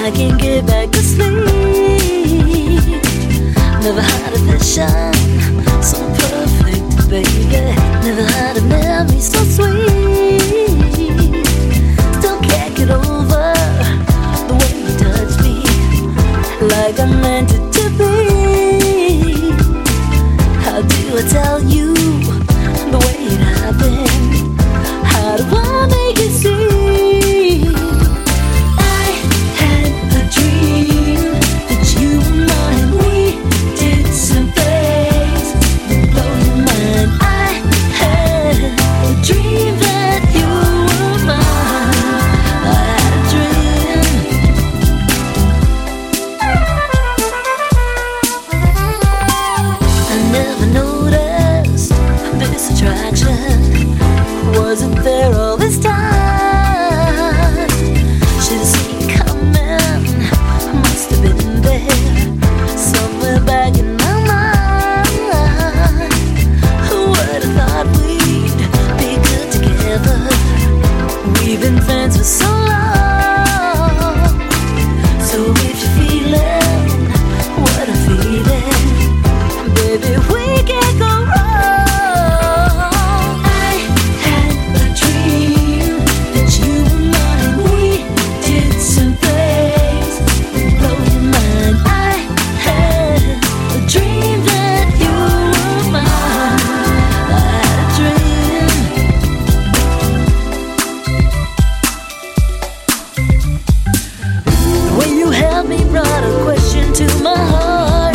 I can't get back to sleep. Never had a vision so perfect, baby. Never had a memory so sweet. Still can't get over the way you touch me, like I meant it to be. How do I tell you the way it happened? How do I make it see? I had a dream that you were mine. We did some things that blow your mind. I had a dream that you were mine. I had a dream. I never noticed this attraction wasn't there all this time. Should've seen it coming, must have been there somewhere back in my mind. Who would have thought we'd be good together? We've been friends for so long. So if you're feeling what I'm feeling, baby, we can't go wrong. Brought a question to my heart.